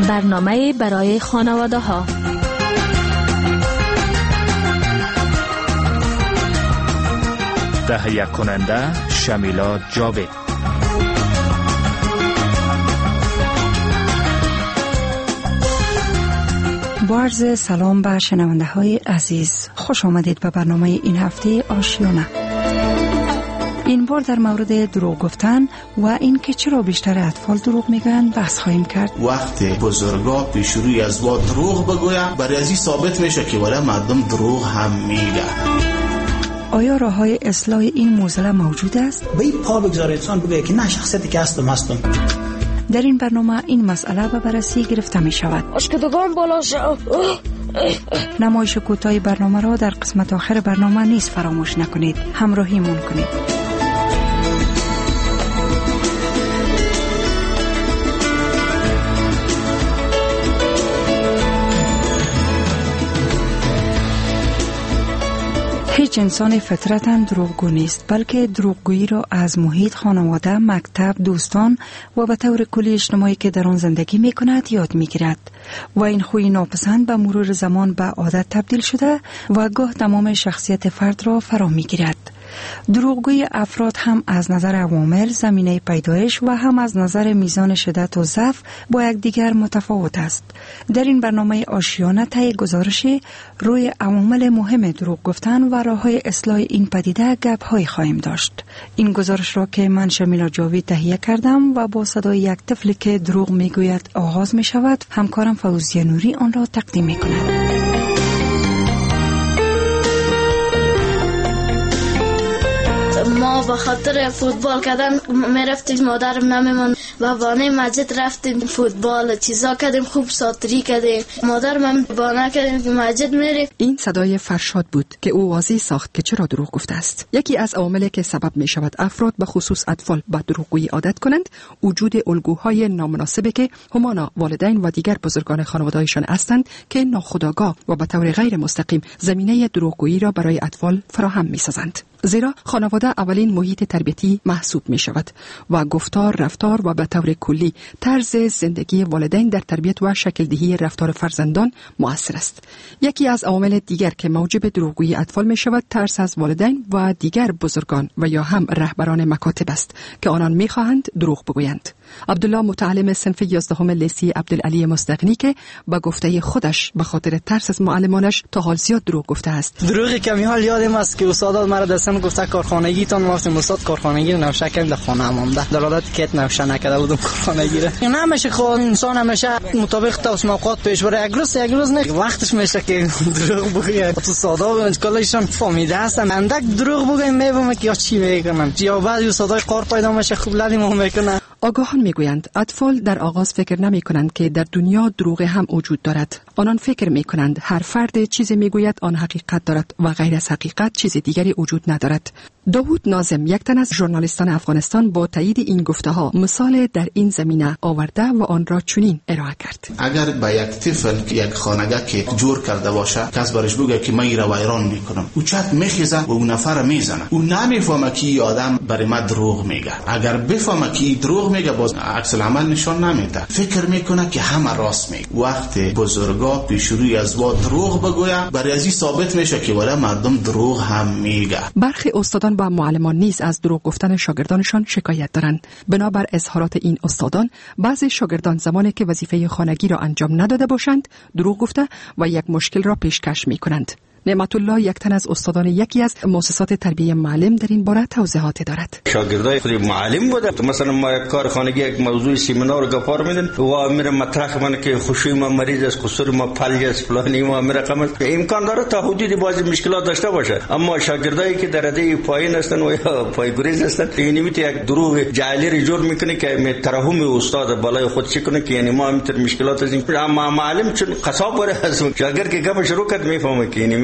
برنامه برای خانواده ها. تهیه کننده شمیلا جاوید. با عرض سلام به شنونده های عزیز، خوش آمدید به برنامه این هفته آشیانه. این بار در مورد دروغ گفتن و این که چرا بیشتر اطفال دروغ میگن بحث خواهیم کرد. وقتی بزرگا پیش روی از با دروغ بگوین، برای ازی ثابت میشه که ولی مردم دروغ هم میگن. آیا راه‌های اصلاح این معضله موجود است؟ به این پا بگذارید انسان بگه که نه، شخصیتی که هستم. در این برنامه این مسئله به بررسی گرفته می شود. اشکدگان بالا شو. نمایش کوتاه برنامه را در قسمت آخر برنامه نیز فراموش نکنید. همراهیمون کنید. هیچ انسان فطرتاً دروغگو نیست، بلکه دروغگویی را از محیط، خانواده، مکتب، دوستان و به طور کلی اجتماعی که در آن زندگی می کند یاد می گیرد و این خوی ناپسند به مرور زمان به عادت تبدیل شده و گاه تمام شخصیت فرد را فرا می گیرد. دروغگویی افراد هم از نظر عوامل، زمینه پیدایش و هم از نظر میزان شدت و ضعف با یکدیگر متفاوت است. در این برنامه آشیانه طی گزارشی روی عوامل مهم دروغ گفتن و راه‌های اصلاح این پدیده گپ‌های خواهیم داشت. این گزارش را که من شمیلا جاوید تهیه کردم و با صدای یک طفلی که دروغ میگوید آغاز می شود، همکارم فوزیه نوری آن را تقدیم می کند. ما به خاطر فوتبال کردن میرفتیم، مادرم نمیمون و بانه مسجد رفتیم فوتبال چیزا کردیم، خوب ساتری کردیم، مادرم هم بانه کردیم که مسجد میریم. این صدای فرشاد بود که او واضح ساخت که چرا دروغ گفته است. یکی از عواملی که سبب می شود افراد به خصوص اطفال به دروغگویی عادت کنند وجود الگوهای نامناسبی که همانا والدین و دیگر بزرگان خانواده‌شان هستند که ناخودآگاه و به طور غیر مستقیم زمینه دروغگویی را برای اطفال فراهم می‌سازند. زیرا خانواده اولین محیط تربیتی محسوب می شود و گفتار، رفتار و به طور کلی طرز زندگی والدین در تربیت و شکل دهی رفتار فرزندان مؤثر است. یکی از عوامل دیگر که موجب دروغگویی اطفال می شود ترس از والدین و دیگر بزرگان و یا هم رهبران مکاتب است که آنان می خواهند دروغ بگویند. عبدالله متعلم صنف 11 لیسه عبدالعلی مستغنی که با گفته خودش به خاطر ترس از معلمانش تا حال زیاد دروغ گفته است. دروغی که میحال یادم است که استاد مرا دستم گفته کارخانگی تان واسه استاد کارخانگی رو نوشه کردم در خانه مونده، در حالت که نوشه نکرده بودم کارخانگی رو. نمیشه خود انسان همیشه مطابق توسماقات پیش بره، یک روز نه وقتش میشه که دروغ بگه. تو سادا کلشون فهمیده هستن اندک دروغ بگه میبوم که یا چی میکنن یا بعد استادای قار پیدا میشه خوب لدیم میکنن. آگاهان میگویند اطفال در آغاز فکر نمی کنند که در دنیا دروغ هم وجود دارد. آنان فکر می کنند هر فرد چیزی میگوید آن حقیقت دارد و غیر از حقیقت چیز دیگری وجود ندارد. داوود ناظم، یک تن از ژورنالیستان افغانستان، با تایید این گفته ها مثال در این زمینه آورده و آن را چنین ارائه کرد. اگر با یک طفل یک خانگه که جور کرده باشه کس برش بگه که من ایرا ویران میکنم، او چت میخیزه و اون نفر میزنه، او نمیفهمه که این آدم برای ما دروغ میگه. اگر بفهمه که این دروغ میگه باز عکس العمل نشان نمیده، فکر میکنه که همه راست میگه. وقتی بزرگا پیش روی از وا دروغ بگوین، برای ازی ثابت میشه که ولی مردم دروغ هم میگه. برخی استادان و معلمان نیز از دروغ گفتن شاگردانشان شکایت دارند. بنابر اظهارات این استادان، بعضی شاگردان زمانی که وظیفه خانگی را انجام نداده باشند دروغ گفته و یک مشکل را پیشکش میکنند. نعمت الله، یک تن از استادان یکی از مؤسسات تربیت معلم، در این باره توضیحاتی دارد. شاگردای خود معلم بوده، مثلا ما یک کار خانگی یک موضوع سیمینار گفتار میدن و میره مطرح من که خوشی ما مریض است، قصور ما فلج است، فلانی ما میره قمل، امکان داره تا حدودی بعضی مشکلات داشته باشه. اما شاگردایی که در رده پایین هستن و یا پایگریز هستن، یعنی میت یک دروغ جعلی رو جور میکنه که ترحم استاد بالای خود چی کنه که یعنی ما میتر مشکلات از این. اما معلم چون قصاب بره از شاگرد که گپ شروع کرد میفهمه که یعنی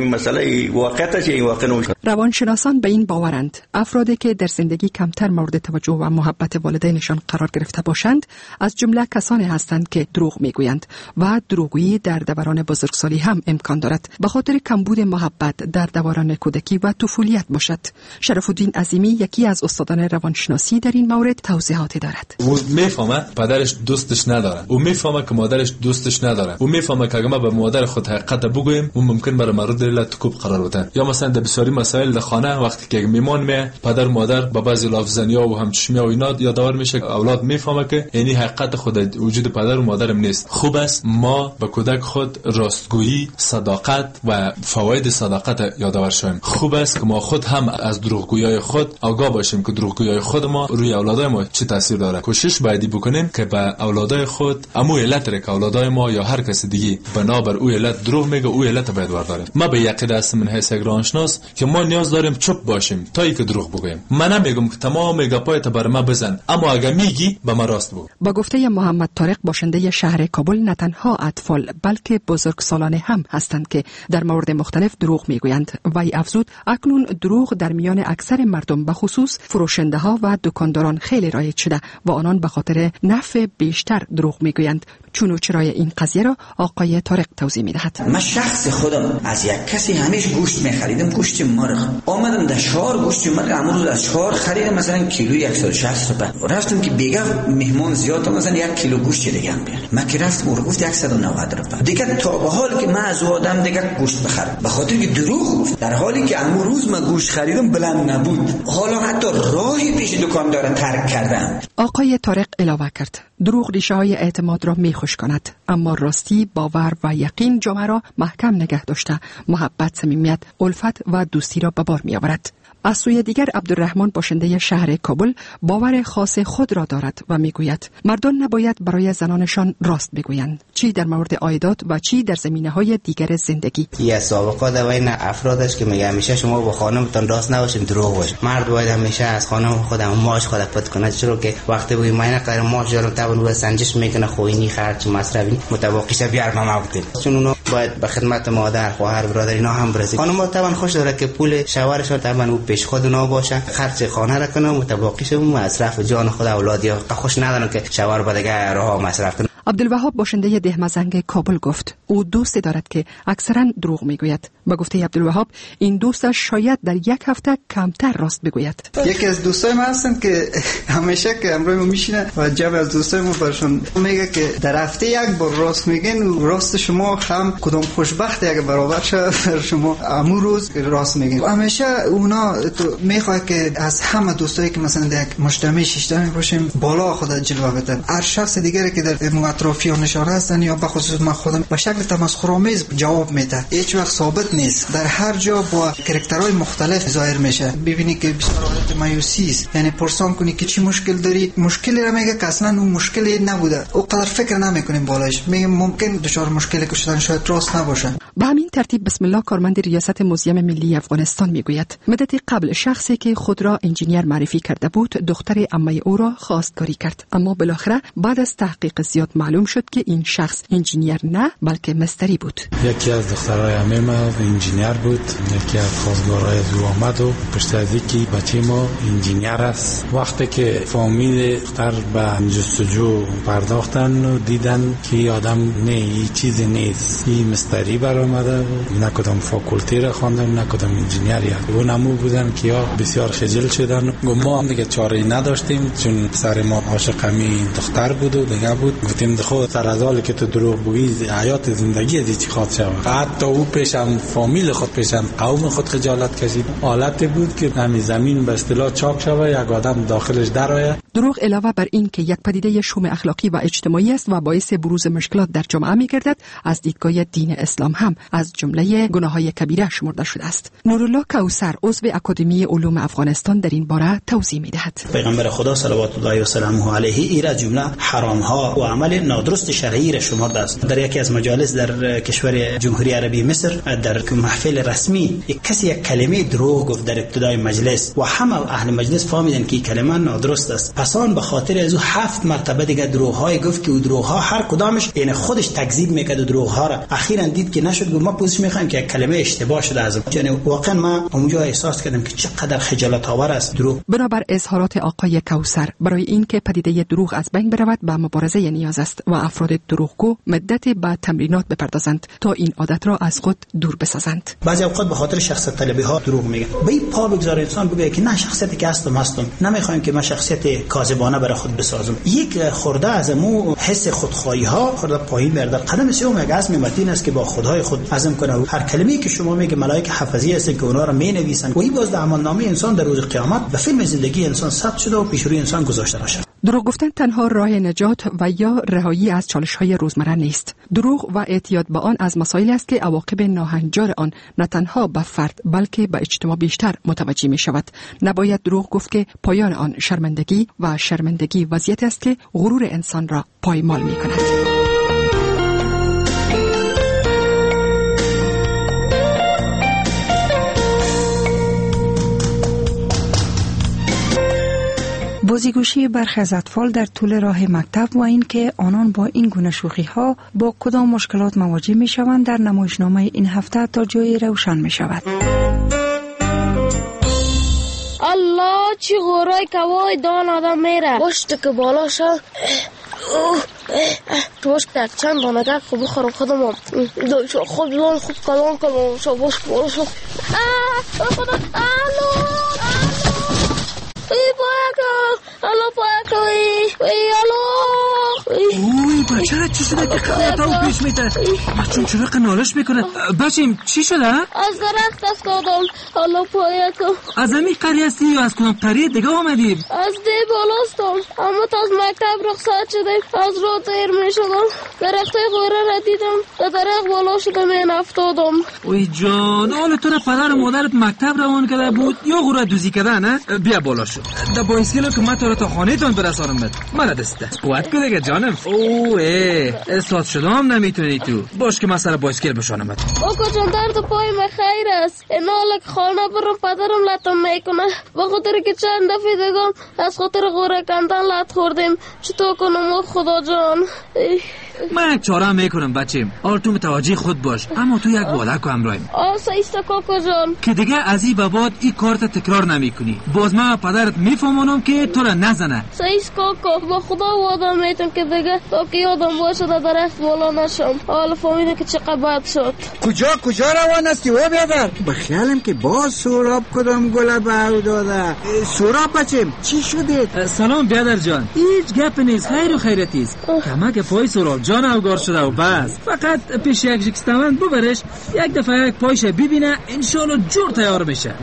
این مسئله واقعیتش این واقع نمیشه. روانشناسان به این باورند افرادی که در زندگی کمتر مورد توجه و محبت والدینشان قرار گرفته باشند از جمله کسانی هستند که دروغ میگویند و دروغگویی در دوران بزرگسالی هم امکان دارد به خاطر کمبود محبت در دوران کودکی و طفولیت باشد. شرف الدین عظیمی یکی از استادان روانشناسی در این مورد توضیحاتی دارد. او میفهمه پدرش دوستش نداره، او میفهمه که مادرش دوستش نداره، او میفهمه که اگه ما به مادر خود حقیقت بگوییم اون ممکن برای مرد دل تکوب قرار بده. یا مثلا در بسیاری مسائل در خانه وقتی که میمان می پدر مادر با بعضی لفظنیا و همچشمی و اینا یادآور میشه، اولاد میفهمه که یعنی حقیقت خود وجود پدر و مادرم نیست. خوب است ما به کودک خود راستگویی، صداقت و فواید صداقت یادآور شویم. خوب است که ما خود هم از دروغگویی خود آگاه باشیم که دروغگویی خود ما روی اولادای ما چه تاثیر داره. کوشش باید بکنیم که به اولادای خود امو علت که اولادای ما یا هر کس دیگه بنابر او علت دروغ میگه او علت باید برداریم. ما به یقین هستم من حیث روانشناس که ما نیاز داریم چوب باشیم تا اینکه دروغ بگوییم. من نمیگم که تمام گپایت بر ما بزن، اما اگه میگی به ما راست بگو. با گفته محمد طارق باشنده شهر کابل نه تنها اطفال بلکه بزرگسالان هم هستند که در مورد مختلف دروغ میگویند. وی افزود اکنون دروغ در میان اکثر مردم به خصوص فروشنده ها و دکانداران خیلی رایج شده و آنان به خاطر نفع بیشتر دروغ میگویند. چون و چرای این قضیه را آقای طارق توضیح میدهد. من شخص خودم از یک کسی همیشه گوشت میخریدم، گوشت مرغ. آمدم در شهر گوشت مرغ امروز از شهر خریدم مثلا کیلو 160 روپیه. رفتم که بیگه مهمان زیاد مثلا 1 کیلو گوشت دیگه هم بیار. من که رفتم اون گفت 190 روپیه. دیگه تا به حال که من از آدم دیگه گوشت بخرم به خاطر که دروغ گفت، در حالی که امروز من گوشت خریدم بلند نبود. حالا حتی راهی پیش دکاندار ترک کردم. آقای طارق علاوه کرد دروغ ریشه های اعتماد را میخوش کند، اما راستی، باور و یقین جامعه را محکم نگه داشته محبت، صمیمیت، الفت و دوستی را به بار می آورد. از سوی دیگر عبدالرحمن باشنده شهر کابل باور خاص خود را دارد و میگوید مردان نباید برای زنانشان راست بگویند، چی در مورد عایدات و چی در زمینه‌های دیگر زندگی. یه سابقه در بین افرادش که میگه همیشه شما با خانمتون راست نباشین، دروغ باشه. مرد باید همیشه از خانم خودم ماش خود پد کنه، چرا که وقتی بگی من قرار ماش دارم تابون و سنجش میکنه خوینی خرج مصرفی متواقعش بیار ما بودیم، چون اونو باید به خدمت مادر، خواهر، برادر اینا هم برسه. خانم طبعا خوش داره که پول شوهرش طبعا او پیش خود اونا باشه، خرج خانه را کنه، متواقعش مصرف جان خود اولاد یا خوش ندارن که شوهر به دیگه راه مصرف کنه. عبدالوهاب باشنده دهمزنگ کابل گفت او دوستی دارد که اکثرا دروغ میگوید. با گفته عبدالوهاب این دوستش شاید در یک هفته کمتر راست بگوید. یکی از دوستای من هستن که همیشه که امروز ما میشینه و جمع از دوستای ما برشون میگه که در هفته یک بار راست میگن و راست شما هم کدام خوشبخت یک برابر شد شما امو روز راست میگن. همیشه اونا میخواد که از همه دوستایی که مثلا در یک مجتمع شیشتمی باشیم بالا خود جلوه بدن. هر شخص دیگری که در اطرافیانشان هستن یا به خصوص من خودم به شکل تمسخرآمیز جواب میده، هیچ وقت ثابت نیست، در هر جا با کاراکترهای مختلف ظاهر میشه. ببینی که بسیار حالت مایوسی است، یعنی پرسان کنی که چی مشکل داری، مشکلی را میگه که اصلا اون مشکلی نبوده، او قدر فکر نمیکنیم بالاش، میگه ممکن دچار مشکلی که شدن شاید راست نباشه. به همین ترتیب بسم الله کارمند ریاست موزیم ملی افغانستان میگوید مدتی قبل شخصی که خود را انجینیر معرفی کرده بود دختر عمه او را خواستگاری کرد، اما بالاخره بعد از تحقیق زیاد معلوم شد که این شخص انجینیر نه بلکه مستری بود. یکی از دخترای عمه ما انجینیر بود، یکی از خواستگارای او آمد و پشت از اینکه بچه ما انجینیر است. وقتی که فامیل دختر به جستجو پرداختن و دیدن که آدم نه این چیزی نیست، این مستری برآمده و نه کدام فاکولتی را خواندن نه کدام انجینیری. اون همو بودن که یا بسیار خجل شدن و ما هم دیگه چاره نداشتیم، چون سر ما عاشق همین دختر بود و دیگه بود. گفتیم خود سر از حالی که تو دروغ بگی حیات زندگی از چی خواهد شود. حتی او پیشم فامیل خود پیشم قوم خود خجالت کشید. حالتی بود که همین زمین به اصطلاح چاک شود، یک آدم داخلش درآید. دروغ علاوه بر این که یک پدیده شوم اخلاقی و اجتماعی است و باعث بروز مشکلات در جامعه می‌گردد، از دیدگاه دین اسلام هم از جمله گناه‌های کبیره شمرده شده است. نورالله کوثر عضو اکادمی علوم افغانستان در این باره توضیح می‌دهد. پیغمبر خدا صلوات الله و سلامه علیه ایرا جمله حرام‌ها و عمل نادرست شرعی را شمرده است. در یکی از مجالس در کشور جمهوری عربی مصر در محفل رسمی یک کلمه دروغ گفت در ابتدای مجلس و همه اهل مجلس فهمیدن که کلمه نادرست است. حسن به خاطر از او 7 مرتبه دیگه دروغ‌های گفت که دروغ‌ها هر کدامش یعنی خودش تکذیب میکرد دروغ‌ها را. اخیراً دید که نشد، گفت ما پوزش می‌خوایم که کلمه اشتباه شده ازم. یعنی واقعا ما اونجا احساس کردم که چقدر خجالت آور است دروغ. بنابر اظهارات آقای کوثر، برای اینکه پدیده دروغ از بین برود به مبارزه نیاز است و افراد دروغگو مدتی به تمرینات بپردازند تا این عادت را از خود دور بسازند. بعضی اوقات به خاطر شخصیت طلبی ها دروغ میگن. به این پا بگذار انسان بگه که نه، شخصیتی که هستم نمیخوایم که من شخصیت کاذبانه برای خود بسازم. یک خورده از مو حس خودخواهی ها خورده پایین میاد. قدم سوم یک عزم متین است که با خدای خود عزم کنه و هر کلمه‌ای که شما میگه ملائکه حفظی هستن که اونها را مینویسن و این باز در عملنامه انسان در روز قیامت به فیلم زندگی انسان ثبت شده و پیش روی انسان گذاشته باشه. دروغ گفتن تنها راه نجات و یا رهایی از چالش‌های روزمره نیست. دروغ و اعتیاد به آن از مسائلی است که عواقب ناهنجار آن نه تنها به فرد بلکه به اجتماع بیشتر متوجه می شود. نباید دروغ گفت که پایان آن شرمندگی و شرمندگی وضعیتی است که غرور انسان را پایمال می کند. بازیگوشی برخی از اطفال در طول راه مکتب و اینکه آنان با این گونه شوخی‌ها با کدام مشکلات مواجه می‌شوند در نمایشنامه این هفته تا جایی روشن می‌شود. الله چی غورای کوای دان آدم میره باشت که بالا شد توش در چند دانگه خوب بخورم خودم خود لان خوب کلان کنم شو باش بالا شد خدا الو الو پاکو اوی بچه را چی شده که خیاطا پیش میده؟ بچون چرا قنالش میکنه؟ بچیم چی شده؟ از درخت افتادم. الو پاکو از همین قریه هستی یا از کدام قریه دیگه آمدی؟ از دی بالاستم اما تا از مکتب رخصت شده از راه تیر میشدم درخت غوره را دیدم در درخت بالا شدم این افتادم. اوی جان حالا تو را پدر و مادرت مکتب روان کرده بود یا غوره دوزی کرده نه؟ بیا بالا شد در بایسکل که من تو را تا خانه تان برسانم بد من دسته قوت که دیگه جانم. اوه استاد شده هم نمیتونی تو باش که من سر بایسکل بشانم بد. آقا جان درد پای من خیر است اینالک خانه برم پدرم لطم میکنه با خاطر که چند دفعه دیگم از خاطر غوره کندن لط خوردیم چطور کنم خدا جان. من یک چاره میکنم بچیم حالا تو متوجه خود باش اما تو یک وعده کو همراهیم. سایسته کاکا جان که دیگه از این به بعد این کارت تکرار نمیکنی. باز من پدرت میفهمونم که تو را نزنه. سایس کاکا با خدا وعده میتونم که دیگه تا که یادم باشه در درخت بالا نشم. حالا فهمیدم که چقدر بد شد. کجا روان هستی و بیادر؟ بخیالم که باز سوراب کدام گل باو داده. سوراب بچیم چی شده؟ سلام بیادر جان هیچ گپ نیست خیر و خیرتی است. کمک پای سوراب جان اوگار شده و بس فقط پیش یک جکستمند ببرش یک دفعه یک پایش ببینه انشالله جور تیار بشه.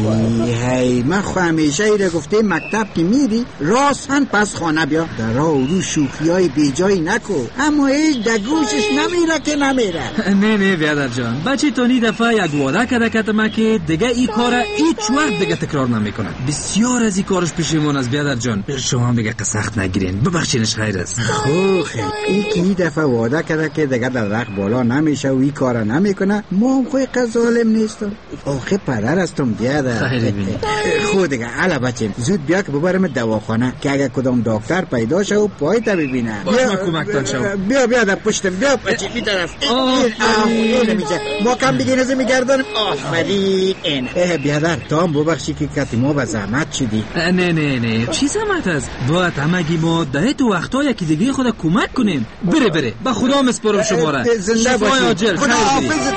هی من خو همیشه ایره گفته مکتب که میری راستن پس خانه بیا در راه رو شوخی های بیجایی نکو اما هیچ دگوشش نمیره که نمیره. نه بیادر جان بچه تانی دفعه یک وعده کرده کتمه که دیگه این کار هیچ وقت دیگه تکرار نمیکنه. بسیار از این کارش پشیمون از بیادر جان. شما هم دیگه سخت نگیرین ببخشینش خیر است. این دفعه وعده کرده که دیگه در رخ بالا نمیشه و این کار نمیکنه. ما هم خوی ظالم نیستم آخه پدر هستم بیادر. خود دیگه علا بچه زود بیا که ببرم دواخانه که اگه کدام دکتر پیدا شه و پای تا ببینه. بیا در پشتم بیا بچه بی طرف این میشه ما کم بگی نزمی گردانم. آفرین این بیادر تا هم ببخشی که کتی ما به زحمت شدی. نه چی زحمت است؟ باید همگی ما ده تو وقتا یکی دیگه خود کمک کنیم. بره به خدا مسپرم شما را. شفای عاجل خدا حافظت.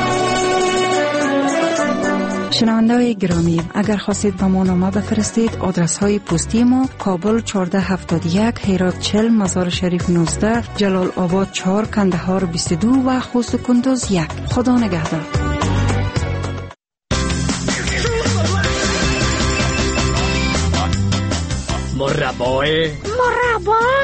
شنونده‌های گرامی اگر خواستید به ما نامه بفرستید آدرس های پستی ما کابل 1471 هرات 40 مزار شریف 19 جلال آباد 4 کندهار 22 و خوست و کندوز 1. خدا نگهدار. مربای